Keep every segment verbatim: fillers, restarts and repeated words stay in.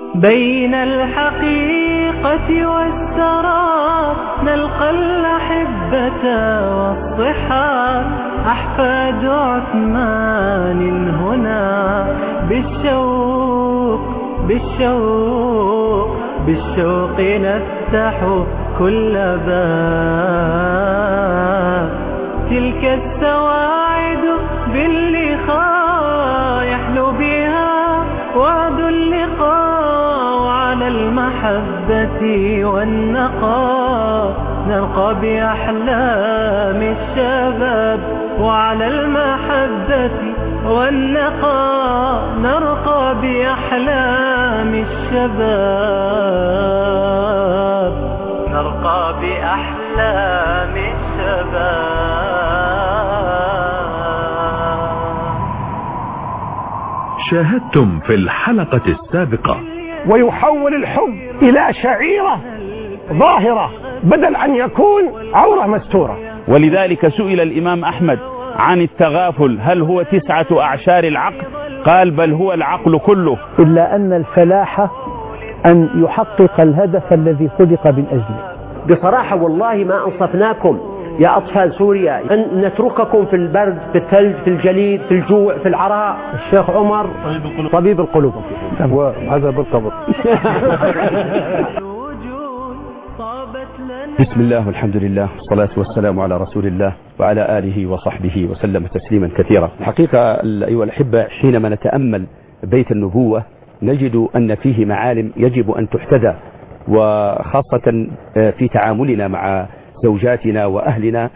بين الحقيقة والسراب نلقى الأحبة والصحاب أحفاد عثمان هنا بالشوق بالشوق بالشوق نفتح كل باب. تلك السواعد باللقاء يحلو بها وعد اللقاء، وعلى المحبة والنقاء نرقى بأحلام الشباب، وعلى المحبة والنقاء نرقى بأحلام الشباب، نرقى بأحلام الشباب. شاهدتم في الحلقة السابقة. ويحول الحب إلى شعيرة ظاهرة بدل أن يكون عورة مستورة. ولذلك سئل الإمام أحمد عن التغافل هل هو تسعة أعشار العقل؟ قال بل هو العقل كله. إلا أن الفلاح أن يحقق الهدف الذي خلق من أجله. بصراحة والله ما أنصفناكم يا أطفال سوريا أن نترككم في البرد في الثلج في الجليد في الجوع في العراء. الشيخ عمر طبيب القلوب وهذا بالقبر. بسم الله والحمد لله والصلاة والسلام على رسول الله وعلى آله وصحبه وسلم تسليما كثيرا. الحقيقة أيها الأحبة حينما نتأمل بيت النبوة نجد أن فيه معالم يجب أن تحتذى، وخاصة في تعاملنا مع زوجاتنا وأهلنا.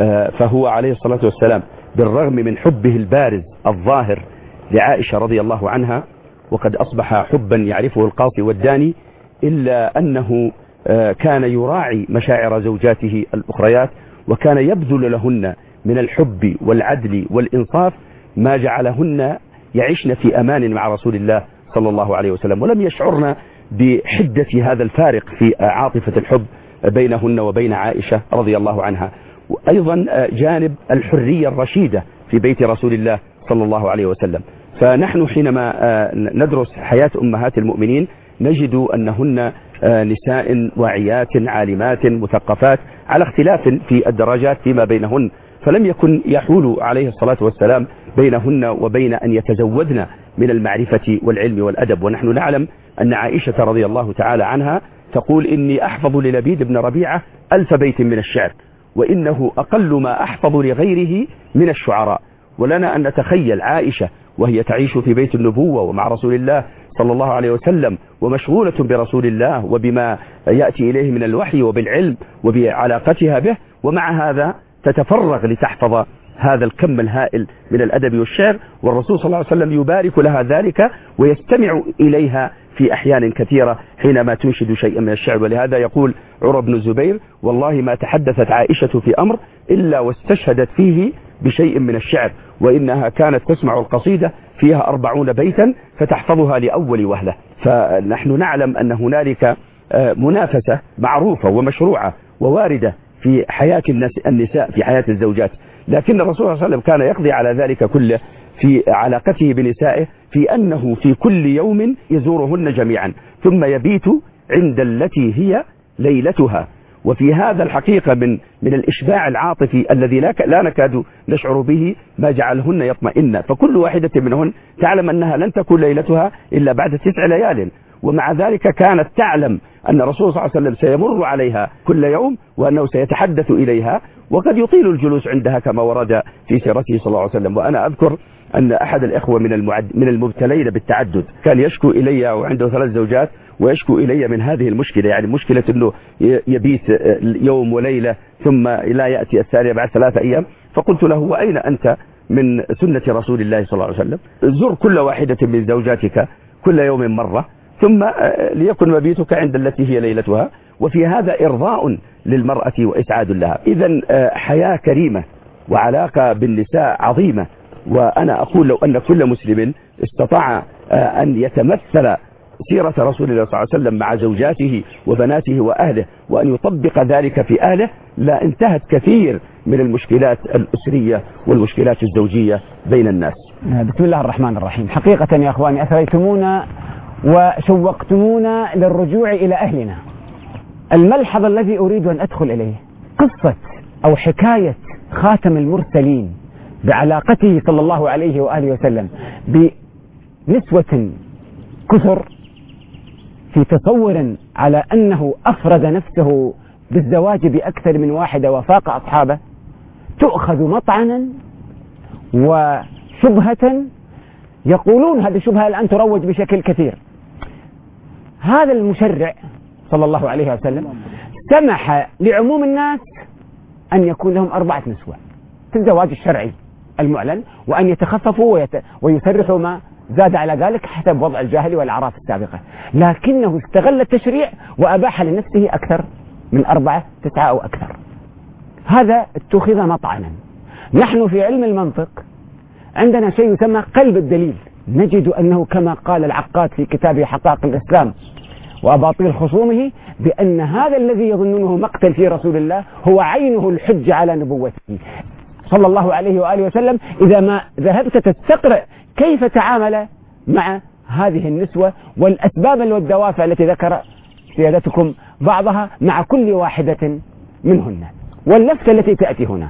فهو عليه الصلاة والسلام بالرغم من حبه البارز الظاهر لعائشة رضي الله عنها، وقد أصبح حبا يعرفه القاصي والداني، إلا أنه كان يراعي مشاعر زوجاته الأخريات، وكان يبذل لهن من الحب والعدل والإنصاف ما جعلهن يعيشن في أمان مع رسول الله صلى الله عليه وسلم، ولم يشعرن بحدة هذا الفارق في عاطفة الحب بينهن وبين عائشة رضي الله عنها. وأيضا جانب الحرية الرشيدة في بيت رسول الله صلى الله عليه وسلم. فنحن حينما ندرس حياة أمهات المؤمنين نجد أنهن نساء واعيات عالمات مثقفات على اختلاف في الدرجات فيما بينهن، فلم يكن يحول عليه الصلاة والسلام بينهن وبين أن يتزودن من المعرفة والعلم والأدب. ونحن نعلم أن عائشة رضي الله تعالى عنها تقول إني أحفظ للبيد بن ربيعة ألف بيت من الشعر، وإنه أقل ما أحفظ لغيره من الشعراء. ولنا أن نتخيل عائشة وهي تعيش في بيت النبوة ومع رسول الله صلى الله عليه وسلم ومشغولة برسول الله وبما يأتي إليه من الوحي وبالعلم وبعلاقتها به، ومع هذا تتفرغ لتحفظ هذا الكم الهائل من الأدب والشعر، والرسول صلى الله عليه وسلم يبارك لها ذلك ويستمع إليها في أحيان كثيرة حينما تنشد شيئا من الشعر. ولهذا يقول عروة بن الزبير والله ما تحدثت عائشة في أمر إلا واستشهدت فيه بشيء من الشعر، وإنها كانت تسمع القصيدة فيها أربعون بيتا فتحفظها لأول وهلة. فنحن نعلم أن هنالك منافسة معروفة ومشروعة وواردة في حياة النساء في حياة الزوجات، لكن الرسول صلى الله عليه وسلم كان يقضي على ذلك كله في علاقته بنسائه في أنه في كل يوم يزورهن جميعا ثم يبيت عند التي هي ليلتها. وفي هذا الحقيقة من من الإشباع العاطفي الذي لا لا نكاد نشعر به ما جعلهن يطمئن، فكل واحدة منهن تعلم أنها لن تكون ليلتها إلا بعد تسع ليال، ومع ذلك كانت تعلم أن الرسول صلى الله عليه وسلم سيمر عليها كل يوم وأنه سيتحدث إليها، وقد يطيل الجلوس عندها كما ورد في سيرته صلى الله عليه وسلم. وأنا أذكر أن أحد الإخوة من المعد من المبتلين بالتعدد كان يشكو إلي وعنده ثلاث زوجات ويشكو إلي من هذه المشكلة، يعني مشكلة أنه يبيت يوم وليلة ثم لا يأتي الثانية بعد ثلاثة أيام. فقلت له وأين أنت من سنة رسول الله صلى الله عليه وسلم؟ زر كل واحدة من زوجاتك كل يوم مرة ثم ليكن مبيتك عند التي هي ليلتها، وفي هذا إرضاء للمرأة وإسعاد لها. إذن حياة كريمة وعلاقة بالنساء عظيمة. وأنا أقول لو أن كل مسلم استطاع أن يتمثل سيرة رسول الله صلى الله عليه وسلم مع زوجاته وبناته وأهله وأن يطبق ذلك في أهله لا انتهت كثير من المشكلات الأسرية والمشكلات الزوجية بين الناس. بسم الله الرحمن الرحيم. حقيقة يا أخواني أثريتمونا وشوقتمونا للرجوع إلى أهلنا. الملحظ الذي أريد أن أدخل إليه قصة أو حكاية خاتم المرسلين بعلاقته صلى الله عليه وآله وسلم بنسوة كثر في تصور على أنه أفرد نفسه بالزواج بأكثر من واحدة وفاق أصحابه، تؤخذ مطعنا وشبهة يقولون هذه الشبهة الآن تروج بشكل كثير. هذا المشرع صلى الله عليه وسلم سمح لعموم الناس أن يكون لهم أربعة نسوة في الزواج الشرعي المعلن، وأن يتخففوا ويت... ويسرحوا ما زاد على ذلك حسب وضع الجاهل والأعراف السابقة، لكنه استغل التشريع وأباح لنفسه أكثر من أربعة تسعة أو أكثر. هذا اتخذ مطعنا. نحن في علم المنطق عندنا شيء يسمى قلب الدليل، نجد أنه كما قال العقاد في كتابه حقائق الإسلام وأباطيل خصومه بأن هذا الذي يظنونه مقتل في رسول الله هو عينه الحج على نبوته صلى الله عليه وآله وسلم. إذا ما ذهبت تستقرأ كيف تعامل مع هذه النسوة والأسباب والدوافع التي ذكر سيادتكم بعضها مع كل واحدة منهن، واللفتة التي تأتي هنا،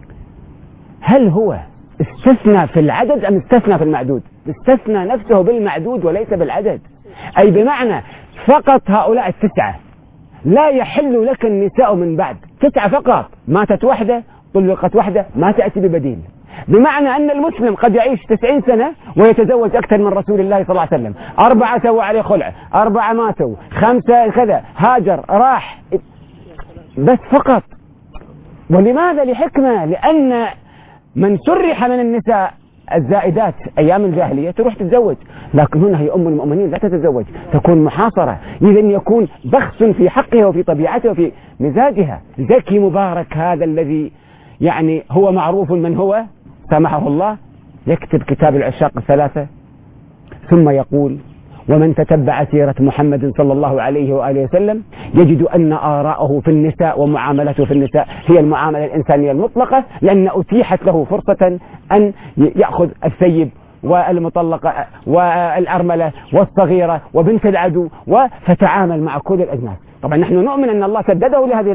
هل هو استثنى في العدد أم استثنى في المعدود؟ استثنى نفسه بالمعدود وليس بالعدد، أي بمعنى فقط هؤلاء التسعة لا يحل لك النساء من بعد، تسعة فقط، ماتت واحدة طلقت واحدة ما تأتي ببديل. بمعنى أن المسلم قد يعيش تسعين سنة ويتزوج أكثر من رسول الله صلى الله عليه وسلم، أربعة سووا عليه خلع، أربعة ماتوا، خمسة كذا، هاجر راح، بس فقط. ولماذا؟ لحكمة، لأن من سرح من النساء الزائدات أيام الجاهلية تروح تتزوج، لكن هنا هي أم المؤمنين لا تتزوج، تكون محاصرة، إذن يكون بخس في حقها وفي طبيعتها وفي مزاجها. زكي مبارك هذا الذي يعني هو معروف من هو سامحه الله، يكتب كتاب العشاق الثلاثة ثم يقول: ومن تتبع سيرة محمد صلى الله عليه وآله وسلم يجد أن آراءه في النساء ومعاملته في النساء هي المعاملة الإنسانية المطلقة، لأن أتيحت له فرصة أن يأخذ الثيب والمطلقة والأرملة والصغيرة وبنت العدو فتعامل مع كل الأجناس. طبعا نحن نؤمن أن الله سدده لهذه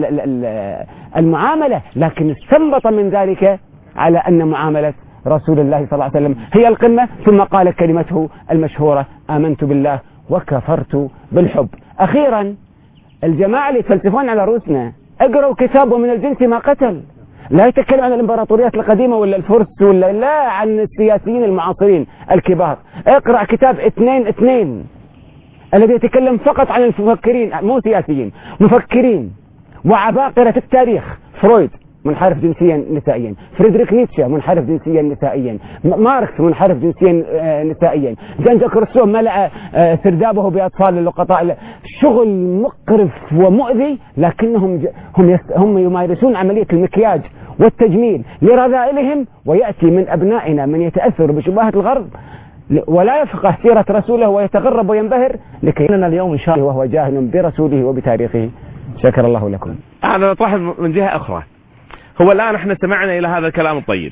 المعاملة، لكن استنبط من ذلك على أن معاملة رسول الله صلى الله عليه وسلم هي القمة، ثم قال كلمته المشهورة: آمنت بالله وكفرت بالحب. أخيرا الجماعة اللي يتفلسفون على رؤوسنا اقرأوا كتابه من الجنس ما قتل، لا يتكلم عن الإمبراطوريات القديمة ولا الفرس ولا لا، عن السياسيين المعاصرين الكبار. اقرأ كتاب اثنين اثنين الذي يتكلم فقط عن المفكرين، مو سياسيين، مفكرين وعباقرة التاريخ. فرويد منحرف جنسيا نسائيا، فريدريك نيتشه منحرف جنسيا نسائيا، ماركس منحرف جنسيا نسائيا، جان جاك روسو ملأ سردابه بأطفال اللقطاء. شغل مقرف ومؤذي، لكنهم هم هم يمارسون عملية المكياج والتجميل لرذائلهم، ويأتي من أبنائنا من يتأثر بشبهات الغرب ولا يفقه سيرة رسوله ويتغرب وينبهر، لكي لنا اليوم إن شاء الله وهو جاهل برسوله وبتاريخه. شكر الله لكم. أنا أطرح من جهة أخرى. هو الآن احنا استمعنا إلى هذا الكلام الطيب،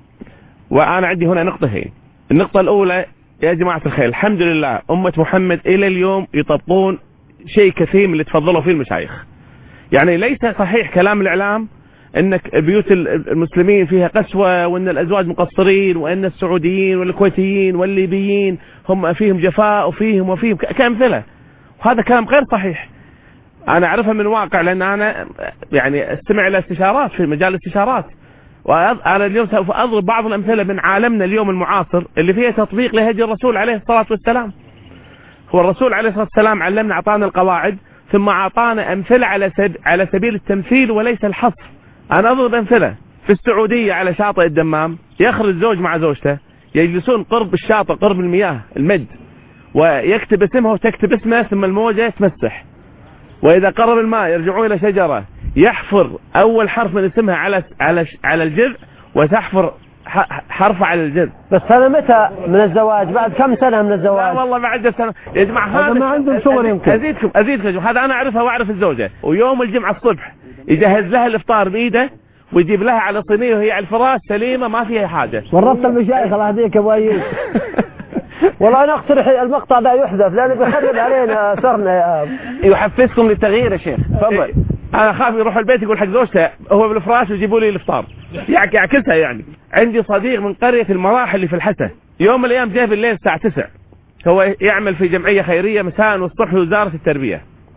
وأنا عندي هنا نقطتين. النقطة الأولى يا جماعة الخير، الحمد لله أمة محمد إلى اليوم يطبقون شيء كثير من اللي تفضلوا فيه المشايخ. يعني ليس صحيح كلام الإعلام أنك بيوت المسلمين فيها قسوة، وأن الأزواج مقصرين، وأن السعوديين والكويتيين والليبيين هم فيهم جفاء وفيهم وفيهم كأمثلة، وهذا كلام غير صحيح. أنا أعرفها من واقع، لأن أنا يعني استمع إلى استشارات في مجال الاستشارات، وأنا اليوم سوف أضرب بعض الأمثلة من عالمنا اليوم المعاصر اللي فيها تطبيق لهدي الرسول عليه الصلاة والسلام. هو الرسول عليه الصلاة والسلام علمنا، أعطانا القواعد، ثم أعطانا أمثلة على سب... على سبيل التمثيل وليس الحصر. أنا أضرب أمثلة في السعودية على شاطئ الدمام، يخرج الزوج مع زوجته يجلسون قرب الشاطئ قرب المياه المد، ويكتب اسمها وتكتب اسمها، ثم الموجة تمسح، وإذا قرب الماء يرجعون إلى شجرة يحفر أول حرف من اسمها على على على الجذع، وتحفر حرف على الجذع. بس هذا متى من الزواج؟ بعد كم سنة من الزواج؟ لا والله بعد سنة يا جماعة. هذا ما عندهم صور يمكن. أزيدكم أزيدكم هذا أنا أعرفها وأعرف الزوجة، ويوم الجمعة الصبح يجهز لها الإفطار بإيده ويجيب لها على صينية وهي على الفراش سليمة ما فيها حاجة. ورطت المشايخ الله يهديك يا أبو أيوب. والله انا اقترح المقطع ده يحذف لانه بيخرب علينا صرنا يا اب. يحفزكم للتغيير يا شيخ. تفضل. انا خاف يروح البيت يقول حق زوجته هو بالفراش ويجيبوا لي الافطار يعكسها. يعني عندي صديق من قريه المراحل اللي في الحسا، يوم من الايام جاء بالليل الساعه تسعة، هو يعمل في جمعيه خيريه مساء والصبح في وزاره التربيه.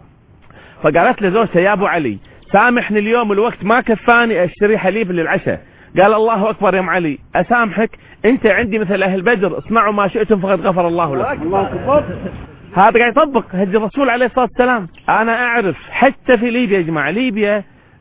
فقالت له زوجته يا ابو علي سامحني اليوم الوقت ما كفاني اشتري حليب للعشاء. قال الله اكبر يا ام علي اسامحك، انت عندي مثل اهل بدر اصنعوا ما شئتم فقد غفر الله لكم. هذا قاعد يطبق هدي الرسول عليه الصلاه والسلام. انا اعرف حتى في ليبيا يا جماعه، ليبيا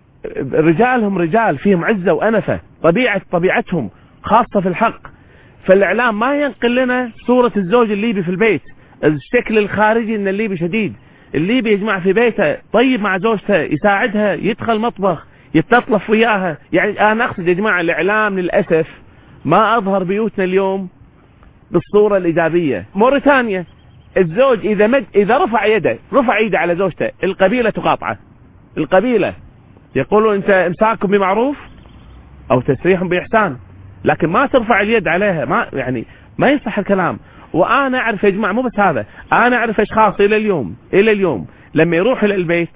رجالهم رجال فيهم عزه وانفه، طبيعه طبيعتهم خاصه في الحق. فالاعلام ما ينقل لنا صوره الزوج الليبي في البيت، الشكل الخارجي ان الليبي شديد. الليبي يا جماعه في بيته طيب مع زوجته، يساعدها، يدخل مطبخ، يتطلف وياها. يعني انا اقصد يا جماعه الاعلام للاسف ما اظهر بيوتنا اليوم بالصوره الايجابيه. موريتانيا الزوج اذا مد اذا رفع يده رفع يده على زوجته القبيله تقاطعه. القبيله يقولون انت امساك بمعروف او تسريح باحسان، لكن ما ترفع اليد عليها. ما يعني ما يصح الكلام. وانا اعرف يا جماعه مو بس هذا، انا اعرف اشخاص الى اليوم الى اليوم لما يروح الى البيت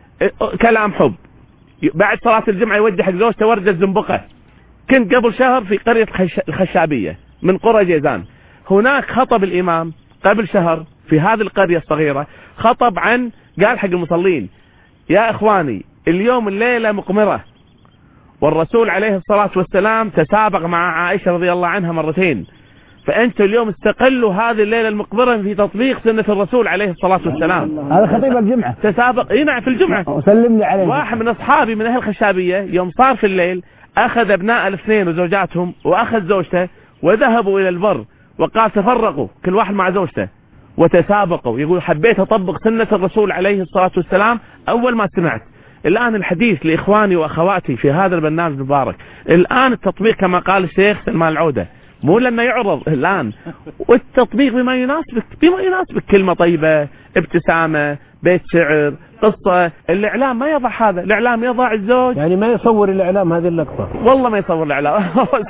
كلام حب، بعد صلاه الجمعه يودي حق زوجته ورده زنبقه. كنت قبل شهر في قريه الخشابيه من قرى جيزان، هناك خطب الامام قبل شهر في هذه القريه الصغيره، خطب عن قال حق المصلين يا اخواني اليوم الليله مقمره، والرسول عليه الصلاه والسلام تسابق مع عائشه رضي الله عنها مرتين، فانتوا اليوم استقلوا هذه الليله المقبره في تطبيق سنه الرسول عليه الصلاه والسلام. هذا خطيب الجمعه تسابق اي نعم في الجمعه. وسلم لي عليه. واحد من اصحابي من اهل الخشابيه يوم صار في الليل اخذ ابناء الاثنين وزوجاتهم واخذ زوجته وذهبوا الى البر، وقال تفرقوا كل واحد مع زوجته وتسابقوا. يقول حبيت اطبق سنه الرسول عليه الصلاه والسلام اول ما سمعت. الان الحديث لاخواني واخواتي في هذا البرنامج المبارك، الان التطبيق كما قال الشيخ سلمان العوده، مو لما يعرض الآن، والتطبيق بما يناسبك بما يناسبك، كلمة طيبة، ابتسامة، بيت شعر، قصة. الإعلام ما يضع هذا، الإعلام يضع الزوج. يعني ما يصور الإعلام هذه اللقطة. والله ما يصور الإعلام.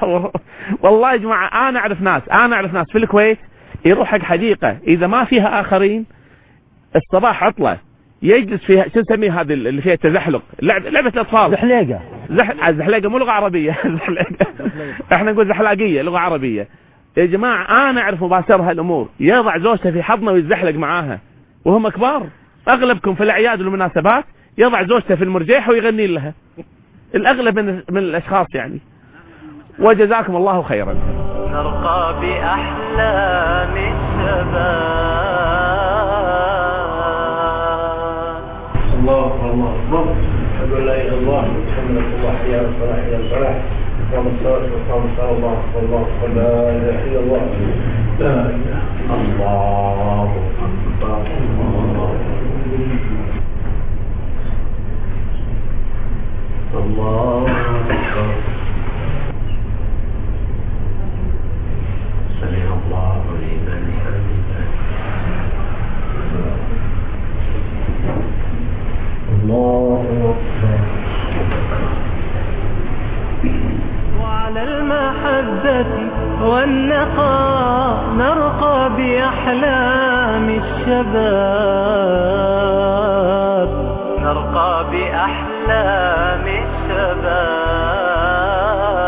والله يا جماعة أنا أعرف ناس أنا أعرف ناس في الكويت يروح حق حديقة إذا ما فيها آخرين الصباح عطلة، يجلس فيها شو نسميه هذه اللي فيها تزحلق، لعبة لعبة الأطفال. زحليقة. زح زحليقة مو لغة عربية. زحليقة. احنا نقول زحلاقية لغة عربية. يا جماعة أنا أعرف مباشر هالأمور، يضع زوجته في حضنه ويزحلق معاها وهم كبار. أغلبكم في الأعياد والمناسبات يضع زوجته في المرجيحة ويغني لها، الأغلب من من الأشخاص يعني. وجزاكم الله خيرا. نرقى بأحلام الشباب. الله الله الله أشهد أن لا إله إلا الله محمد رسول الله حي على الصلاة حي على الفلاح قام الصلاة وقام الصلاة الله الله لا إله إلا الله لا إله الله أكبر الله أكبر سمع الله لمن حمده الله أكبر. وعلى المحبة والنقاء نرقى بأحلام الشباب. نرقى بأحلام الشباب.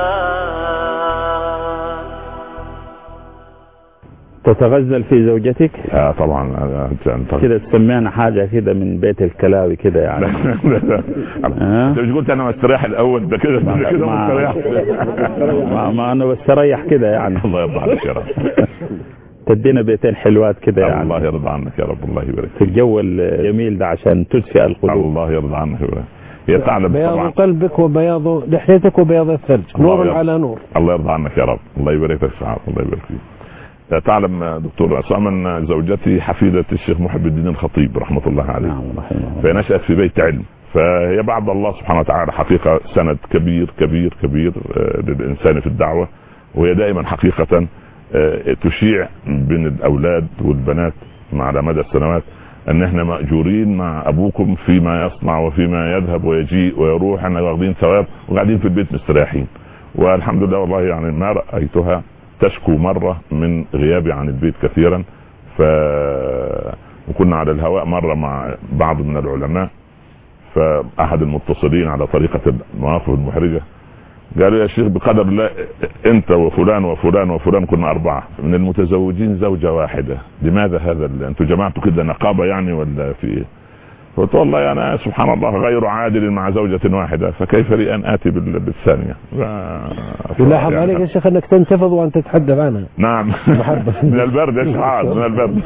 تتغزل في زوجتك؟ اه طبعا. كده تسمعنا حاجه كده من بيت الكلاوي كده يعني. انت مش قلت انا مستريح الاول؟ ده كده ده كده مستريح. ما انا بستريح كده يعني. الله يرضى عليك يا رب. تدينا بيتين حلوات كده يعني. الله يرضى عنك يا رب. الله يبارك في الجو الجميل ده عشان تدفئ القلوب. الله يرضى عنك يا رب. هي تعلم بياض قلبك وبياض لحيتك وبياض الثلج، نور على نور. الله يرضى عنك يا رب. الله يبارك فيك يا الله يبارك فيك. تعلم دكتور عصام ان زوجتي حفيدة الشيخ محب الدين الخطيب رحمة الله عليه. نعم رحمه. فنشأت في بيت علم، فهي بعد الله سبحانه وتعالى حقيقة سند كبير كبير كبير للإنسان في الدعوة، وهي دائما حقيقة تشيع بين الأولاد والبنات على مدى السنوات ان احنا مأجورين مع ابوكم فيما يصنع وفيما يذهب ويجيء ويروح، احنا واخدين ثواب وقاعدين في البيت مستريحين. والحمد لله والله يعني ما رأيتها تشكو مرة من غيابي عن البيت كثيرا، ف وكنا على الهواء مرة مع بعض من العلماء، فأحد المتصلين على طريقة المواقف المحرجة قالوا يا شيخ بقدر الله انت وفلان وفلان وفلان كنا اربعة من المتزوجين زوجة واحدة، لماذا هذا؟ انتوا جماعتوا كده نقابة يعني ولا في ايه؟ قلت والله انا سبحان الله غير عادل مع زوجة واحدة، فكيف لي ان اتي بالثانية؟ يلاحظ يعني عليك يا شيخ انك تنتفض وانت تتحدث عنها. نعم من البرد يا شيخ، من البرد.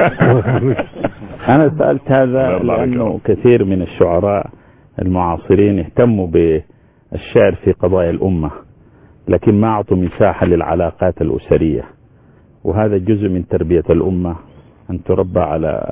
انا سألت هذا لانه كثير من الشعراء المعاصرين اهتموا بالشعر في قضايا الامة، لكن ما اعطوا مساحة للعلاقات الاسرية، وهذا جزء من تربية الامة، ان تربى على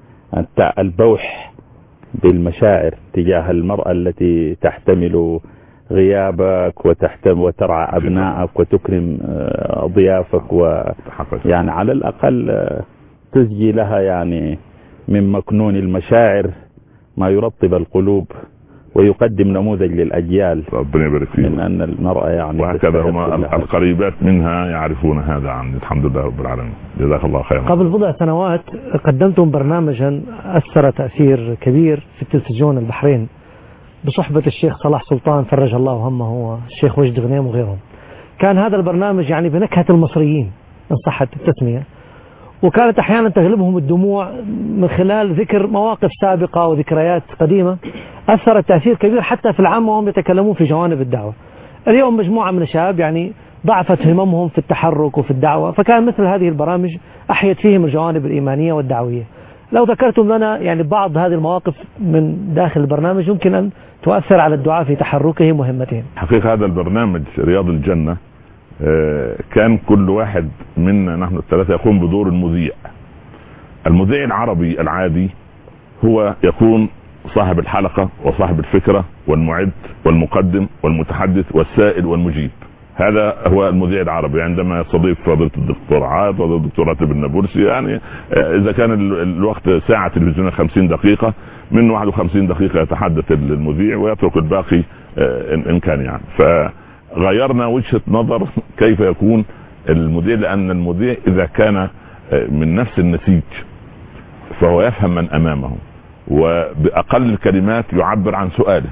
البوح بالمشاعر تجاه المرأة التي تحتمل غيابك وتحتمل وترعى أبنائك وتكرم ضيافك، ويعني على الأقل تسجي لها يعني من مكنون المشاعر ما يرطب القلوب ويقدم نموذج للأجيال. ربنا يبارك فيك. من أن المرأة يعني وهكذا هم القريبات منها يعرفون هذا عن الحمد لله رب العالمين. جزاك الله خيرا. قبل بضع سنوات قدمتم برنامجا أثر تأثير كبير في التلفزيون البحرين بصحبة الشيخ صلاح سلطان فرج الله همه والشيخ وجد غنيم وغيرهم. كان هذا البرنامج يعني بنكهة المصريين إن صحت التسمية، وكانت أحيانا تغلبهم الدموع من خلال ذكر مواقف سابقة وذكريات قديمة أثرت تأثير كبير حتى في العامة وهم يتكلمون في جوانب الدعوة. اليوم مجموعة من الشباب يعني ضعفت هممهم في التحرك وفي الدعوة، فكان مثل هذه البرامج أحيت فيهم الجوانب الإيمانية والدعوية. لو ذكرتم لنا يعني بعض هذه المواقف من داخل البرنامج يمكن أن تؤثر على الدعاء في تحركهم وهمتهم. حقيقة هذا البرنامج رياض الجنة كان كل واحد منا نحن الثلاثة يقوم بدور المذيع. المذيع العربي العادي هو يكون صاحب الحلقة وصاحب الفكرة والمعد والمقدم والمتحدث والسائل والمجيب. هذا هو المذيع العربي عندما يستضيف فضيلة الدكتور عاد والدكتور راتب النابلسي، يعني إذا كان الوقت ساعة تلفزيونية خمسين دقيقة من واحد وخمسين دقيقة يتحدث المذيع ويترك الباقي إن كان يعني. فغيرنا وجهة نظر كيف يكون المذيع، لأن المذيع إذا كان من نفس النسيج فهو يفهم من أمامه وبأقل الكلمات يعبر عن سؤاله،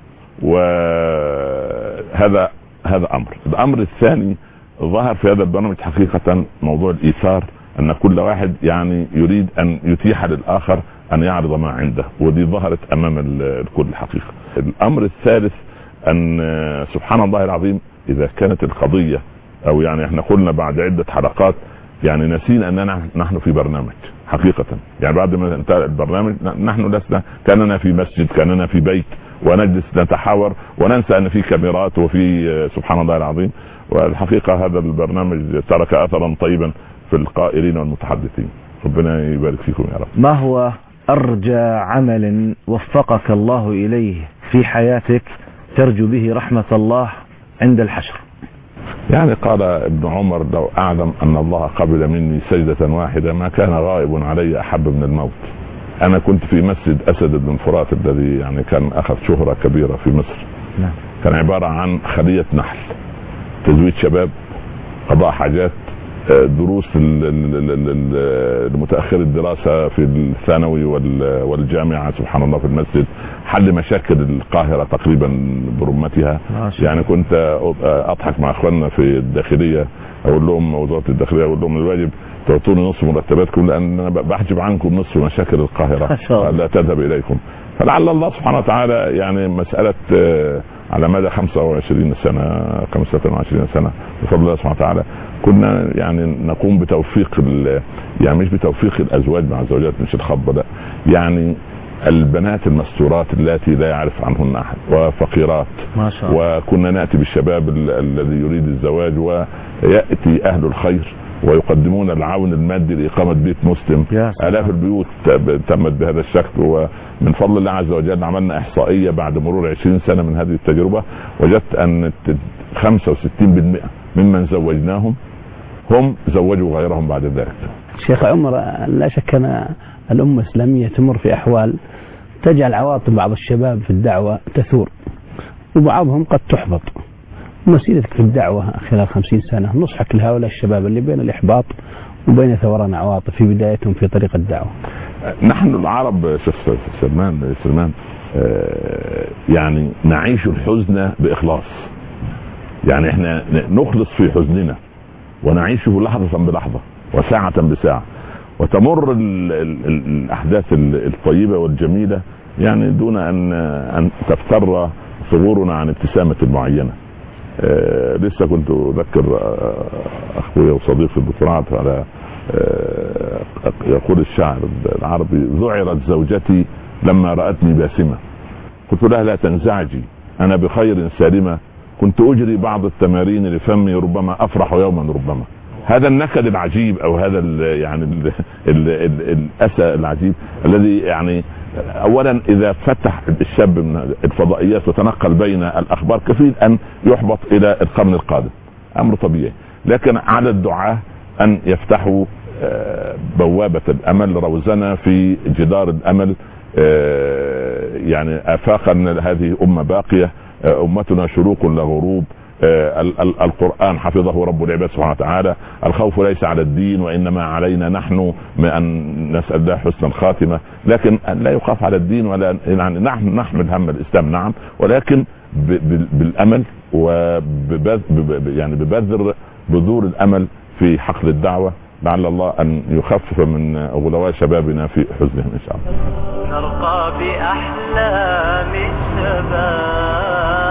وهذا هذا أمر. الأمر الثاني ظهر في هذا البرنامج حقيقة موضوع الإيثار، أن كل واحد يعني يريد أن يتيح للآخر أن يعرض ما عنده، ودي ظهرت أمام الكل الحقيقة. الأمر الثالث أن سبحان الله العظيم إذا كانت القضية أو يعني احنا قلنا بعد عدة حلقات يعني نسينا أننا نحن في برنامج حقيقة، يعني بعد ما انتهى البرنامج نحن لسنا كأننا في مسجد، كأننا في بيت ونجلس نتحاور وننسى أن في كاميرات وفي سبحان الله العظيم. والحقيقة هذا البرنامج ترك أثرا طيبا في القائلين والمتحدثين. ربنا يبارك فيكم يا رب. ما هو أرجى عمل وفقك الله إليه في حياتك ترجو به رحمة الله عند الحشر؟ يعني قال ابن عمر لو أعلم أن الله قبل مني سجدة واحدة ما كان غائب علي أحب من الموت. أنا كنت في مسجد أسد بن فرات الذي يعني كان أخذ شهرة كبيرة في مصر. نعم. كان عبارة عن خلية نحل، تزويد شباب، قضاء حاجات، دروس المتأخر الدراسة في الثانوي والجامعة سبحان الله في المسجد، حل مشاكل القاهرة تقريبا برمتها. يعني كنت أضحك مع أخواننا في الداخلية أقول لهم وزارة الداخلية أقول لهم الواجب تعطوني نصف مرتباتكم لأن أنا بحجب عنكم نصف مشاكل القاهرة لا تذهب إليكم. فلعل الله سبحانه وتعالى يعني مسألة على مدى خمسة وعشرين سنة خمسة وعشرين سنة بفضل الله سبحانه وتعالى كنا يعني نقوم بتوفيق يعني مش بتوفيق الأزواج مع الزوجات، مش الخطبة ده، يعني البنات المستورات التي لا يعرف عنهن أحد وفقيرات ما شاء الله. وكنا نأتي بالشباب الذي يريد الزواج ويأتي أهل الخير ويقدمون العون المادي لإقامة بيت مسلم. آلاف البيوت تمت بهذا الشكل، ومن فضل الله عز وجل عملنا إحصائية بعد مرور عشرين سنة من هذه التجربة وجدت أن خمسة وستين بالمئة ممن زوجناهم هم زوجوا غيرهم بعد ذلك. شيخ عمر، لا شك أن الأمة الإسلامية تمر في أحوال تجعل عواطف بعض الشباب في الدعوة تثور وبعضهم قد تحبط، مسيرتك في الدعوة خلال خمسين سنة، نصحك لهؤلاء الشباب اللي بين الإحباط وبين ثوران عواطف في بدايتهم في طريق الدعوة. نحن العرب شيخ سلمان سلمان يعني نعيش الحزن بإخلاص، يعني احنا نخلص في حزننا ونعيشه لحظة بلحظة وساعة بساعة، وتمر ال ال الأحداث الطيبة والجميلة يعني دون أن أن تفتر صغورنا عن ابتسامة معينة. آه لسه كنت أذكر أخوي وصديقي في الدكتوراه على آه يقول الشاعر العربي: ذعرت زوجتي لما رأتني باسمة، قلت لها لا تنزعجي أنا بخير سالمة، كنت أجري بعض التمارين لفمي ربما أفرح يوما ربما. هذا النكد العجيب او هذا ال يعني ال ال ال الاسى العجيب الذي يعني اولا اذا فتح الشاب من الفضائيات وتنقل بين الاخبار كفيل ان يحبط الى القرن القادم، امر طبيعي. لكن على الدعاة ان يفتحوا بوابة الامل، روزنة في جدار الامل، يعني افاقا هذه امة باقية، امتنا شروق لا غروب، القرآن حفظه رب العباد سبحانه وتعالى، الخوف ليس على الدين وإنما علينا نحن أن نسأل الله حسن الخاتمة، لكن لا يخاف على الدين ولا يعني نحن نحمل هم الإسلام نعم، ولكن بالأمل وببذر يعني ببذر بذور الأمل في حقل الدعوة، لعل الله أن يخفف من غلواء شبابنا في حزنهم إن شاء الله. نرقى بأحلام الشباب.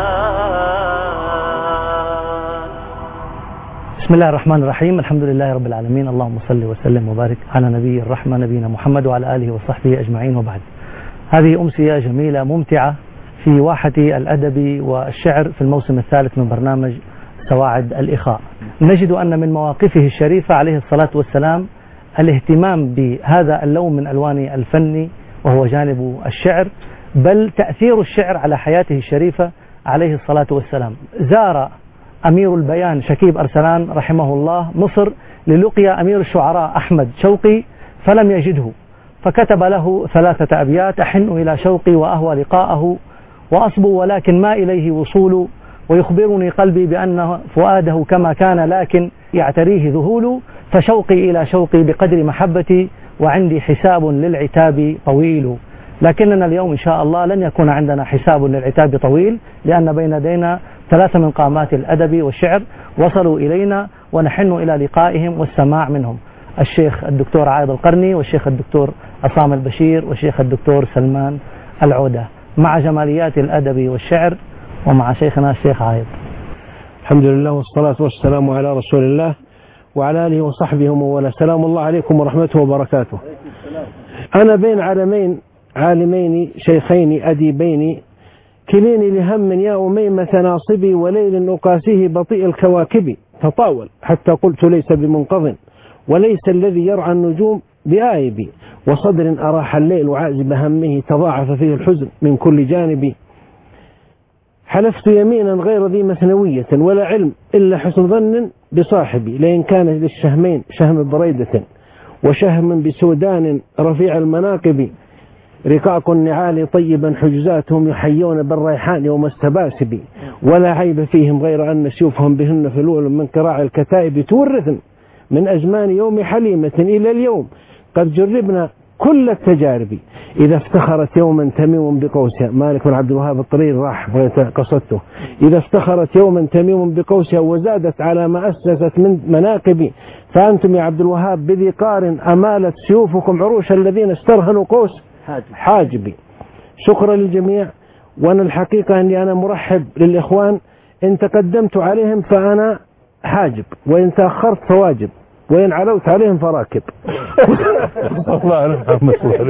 بسم الله الرحمن الرحيم، الحمد لله رب العالمين، اللهم صل وسلم وبارك على نبي الرحمة نبينا محمد وعلى آله وصحبه أجمعين، وبعد. هذه أمسية جميلة ممتعة في واحة الأدب والشعر في الموسم الثالث من برنامج سواعد الإخاء. نجد أن من مواقفه الشريفة عليه الصلاة والسلام الاهتمام بهذا اللون من ألوان الفن وهو جانب الشعر، بل تأثير الشعر على حياته الشريفة عليه الصلاة والسلام. زار أمير البيان شكيب أرسلان رحمه الله مصر للقيا أمير الشعراء أحمد شوقي فلم يجده، فكتب له ثلاثة أبيات: أحن إلى شوقي وأهوى لقاءه وأصبو ولكن ما إليه وصول، ويخبرني قلبي بأن فؤاده كما كان لكن يعتريه ذهول، فشوقي إلى شوقي بقدر محبتي وعندي حساب للعتاب طويل. لكننا اليوم إن شاء الله لن يكون عندنا حساب للعتاب طويل، لأن بين يدينا ثلاثة من قامات الأدب والشعر وصلوا إلينا ونحن إلى لقائهم والسماع منهم: الشيخ الدكتور عايض القرني، والشيخ الدكتور عصام البشير، والشيخ الدكتور سلمان العودة، مع جماليات الأدب والشعر ومع شيخنا الشيخ عايض. الحمد لله والصلاة والسلام على رسول الله وعلى آله وصحبه ومن سلام الله عليكم ورحمته وبركاته. أنا بين عالمين عالمين شيخين أديبين، كليني لهم يا أميمة ناصبي، وليل أقاسيه بطيء الكواكب، تطاول حتى قلت ليس بمنقض، وليس الذي يرعى النجوم بآيب، وصدر أراح الليل وعازب همه، تضاعف فيه الحزن من كل جانب. حلفت يمينا غير ذي مثنوية، ولا علم إلا حسن ظن بصاحبي، لئن كان للشهمين شهم بريدة وشهم بسودان رفيع المناقب، رقاق النعال طيبا حجزاتهم يحيون بالريحان يوم السباسب، ولا عيب فيهم غير أن سيوفهم بهن فلول من كراع الكتائب، تورثن من أزمان يوم حليمة إلى اليوم قد جربنا كل التجارب، إذا افتخرت يوما تميم بقوسها، مالك بن عبد الوهاب الطرير راح قصدته، إذا افتخرت يوما تميم بقوسها وزادت على ما أسست من مناقب، فأنتم يا عبد الوهاب بذي قار أمالت سيوفكم عروش الذين استرهنوا قوس حاجبي. شكرا للجميع، وأنا الحقيقة أني أنا مرحب للإخوان، إن تقدمت عليهم فأنا حاجب، وإن تأخرت فواجب، وإن علوت عليهم فراكب. الله يرحمه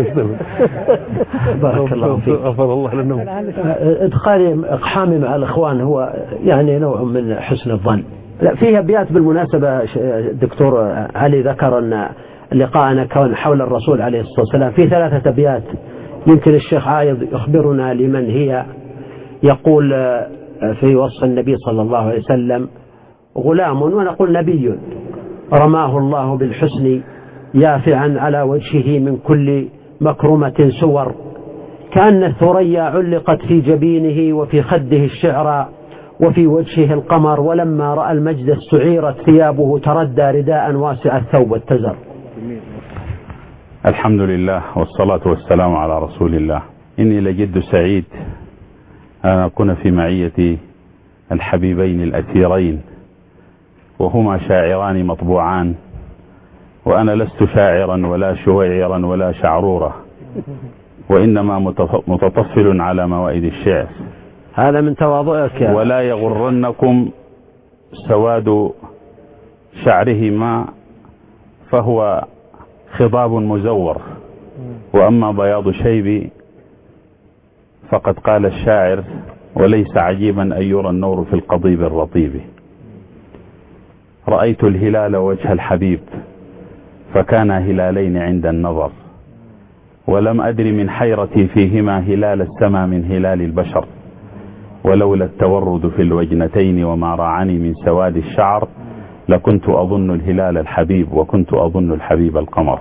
بارك الله فيك. غفر الله لنا. إدخالي إقحامي مع الإخوان هو يعني نوع من حسن الظن. لا، فيه أبيات بالمناسبة الدكتور علي ذكر أن لقاءنا كان حول الرسول عليه الصلاة والسلام، في ثلاثة أبيات يمكن الشيخ عايض يخبرنا لمن هي. يقول في وصف النبي صلى الله عليه وسلم: غلام ونقول نبي رماه الله بالحسن يافعا على وجهه من كل مكرمة سور، كأن الثريا علقت في جبينه وفي خده الشعر وفي وجهه القمر، ولما رأى المجد استعيرت ثيابه تردى رداء واسع الثوب واتزر. الحمد لله والصلاة والسلام على رسول الله. إني لجد سعيد أن أكون في معية الحبيبين الأثيرين، وهما شاعران مطبوعان، وأنا لست شاعرا ولا شويعرا ولا شعرورا، وإنما متطفل على موائد الشعر. هذا من تواضعك. ولا يغرنكم سواد شعرهما فهو خضاب مزور، وأما بياض شيبي فقد قال الشاعر: وليس عجيبا أن يرى النور في القضيب الرطيب. رأيت الهلال وجه الحبيب فكان هلالين عند النظر، ولم أدري من حيرتي فيهما هلال السما من هلال البشر، ولولا التورد في الوجنتين وما راعني من سواد الشعر لكنت أظن الهلال الحبيب وكنت أظن الحبيب القمر.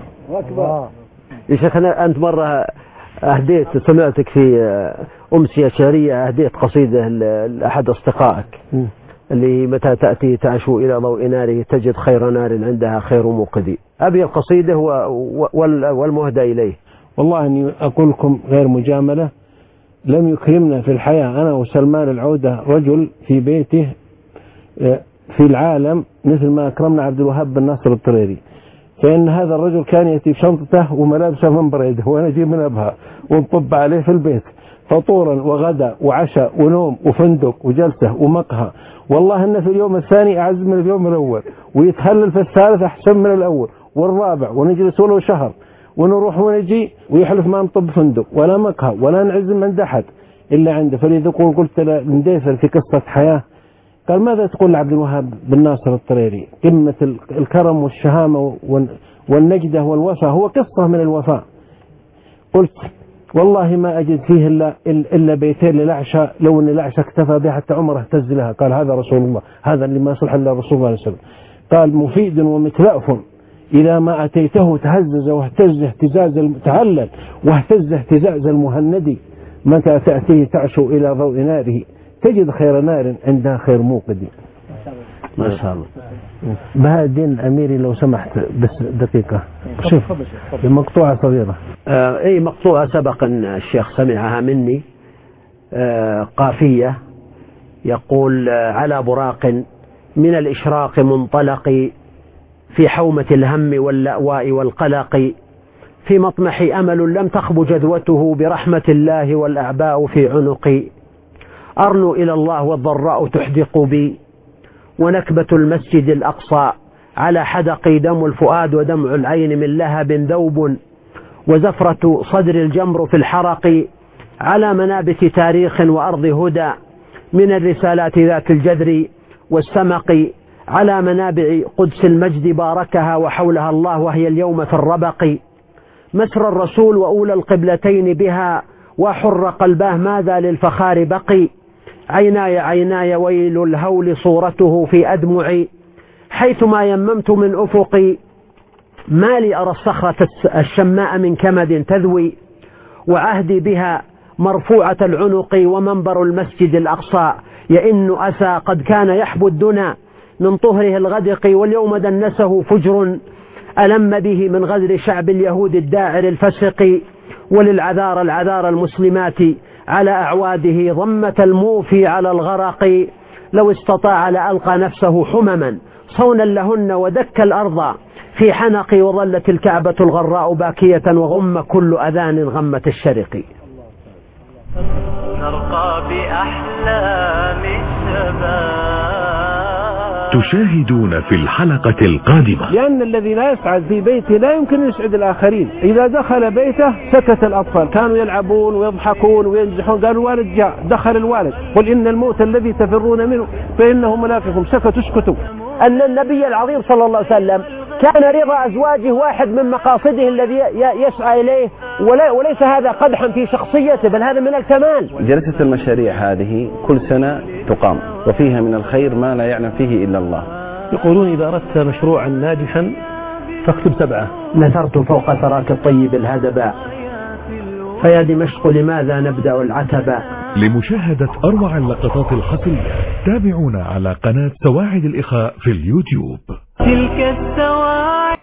يا شيخنا أنت مرة أهديت، سمعتك في أمسية شهرية أهديت قصيدة لأحد أصدقائك اللي متى تأتي تعشو إلى ضوء ناره تجد خير نار عندها خير موقد. أبي القصيدة والمهدى إليه. والله أني أقول لكم غير مجاملة، لم يكرمنا في الحياة أنا وسلمان العودة رجل في بيته في العالم مثل ما أكرمنا عبد الوهاب بن ناصر الطريري. فإن هذا الرجل كان يأتي بشنطته وملابسه من بريده وأنا أجيب من أبها ونطب عليه في البيت فطورا وغدا وعشاء ونوم وفندق وجلسة ومقهى. والله إن في اليوم الثاني أعز من اليوم الأول، ويتهلل في الثالث أحسن من الأول والرابع، ونجلس له شهر ونروح ونجي ويحلف ما نطب فندق ولا مقهى ولا نعز من أحد إلا عنده. فلذا قلت لنديفر في قصة حياة قال: ماذا تقول لعبد الوهاب بن ناصر الطريري؟ قمة الكرم والشهامة والنجدة والوفاء، هو قصة من الوفاء. قلت: والله ما أجد فيه إلا, إلا بيتين للعشاء، لو أن العشاء اكتفى بها حتى عمره اهتز لها. قال: هذا رسول الله، هذا اللي ما يصلح إلا رسول الله صلى الله عليه وسلم. قال: مفيد ومتلأف إذا ما أتيته تهزز واهتز اهتزاز المتهلل واهتز اهتزاز المهندي، متى تأتيه تعشو إلى ضوء ناره تجد خير نار عندها خير موقد. ما شاء الله. بهاء الدين أميري لو سمحت بس دقيقة، شوف مقطوعة صغيرة. آه أي مقطوعة سبق أن الشيخ سمعها مني. آه قافية يقول: آه على براق من الإشراق منطلق في حومة الهم واللأواء والقلق، في مطمح أمل لم تخب جذوته برحمة الله والأعباء في عنقي، أرنو إلى الله والضراء تحدق بي، ونكبة المسجد الأقصى على حدقي، دم الفؤاد ودمع العين من لهب ذوب، وزفرة صدر الجمر في الحرق، على منابت تاريخ وأرض هدى من الرسالات ذات الجذر والسمق، على منابع قدس المجد باركها وحولها الله وهي اليوم في الربق، مسر الرسول وأولى القبلتين بها وحر قلباه ماذا للفخار بقي، عيناي عيناي ويل الهول صورته في أدمعي، حيثما يممت من أفقي ما لي أرى الصخرة الشماء من كمد تذوي، وعهدي بها مرفوعة العنق، ومنبر المسجد الأقصى يئن أسى قد كان يحبو الدنا من طهره الغدق، واليوم دنسه فجر ألم به من غدر شعب اليهود الداعر الفسق، وللعذار العذار المسلمات على أعواده ضمة الموفي على الغرق، لو استطاع لألقى نفسه حمما صونا لهن ودك الأرض في حنق، وظلت الكعبة الغراء باكية وغم كل أذان غمة الشرق. نرقى بأحلام الشباب. تشاهدون في الحلقة القادمة. لأن الذي لا يسعد في بيته لا يمكن يسعد الآخرين. إذا دخل بيته سكت الأطفال، كانوا يلعبون ويضحكون وينزحون، قالوا الوالد جاء، دخل الوالد، قل إن الموت الذي تفرون منه فإنه ملاقكم، سكتوا اسكتوا. أن النبي العظيم صلى الله عليه وسلم كان رضا أزواجه واحد من مقاصده الذي يسعى إليه، وليس هذا قدحا في شخصيته بل هذا من الكمال. جلسة المشاريع هذه كل سنة تقام وفيها من الخير ما لا يعلم فيه إلا الله. يقولون إذا أردت مشروعا ناجحا فاكتب سبعة. نثرت فوق ثراك الطيب الهدباء، فيا دمشق لماذا نبدأ العتبة، لمشاهدة أروع اللقطات الحصرية تابعونا على قناة سواعد الإخاء في اليوتيوب. تلك السواعد